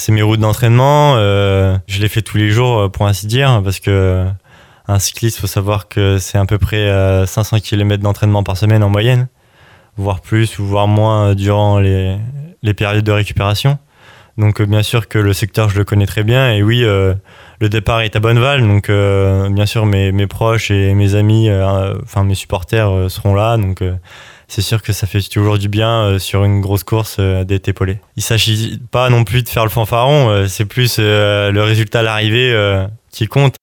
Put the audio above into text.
C'est mes routes d'entraînement. Je les fais tous les jours, pour ainsi dire, parce que un cycliste, faut savoir que c'est à peu près 500 km d'entraînement par semaine en moyenne, voire plus ou voire moins durant les périodes de récupération. Donc bien sûr que le secteur, je le connais très bien. Et oui, le départ est à Bonneval. Donc bien sûr, mes proches et mes amis, enfin mes supporters seront là. Donc c'est sûr que ça fait toujours du bien sur une grosse course d'être épaulé. Il ne s'agit pas non plus de faire le fanfaron. C'est plus le résultat à l'arrivée qui compte.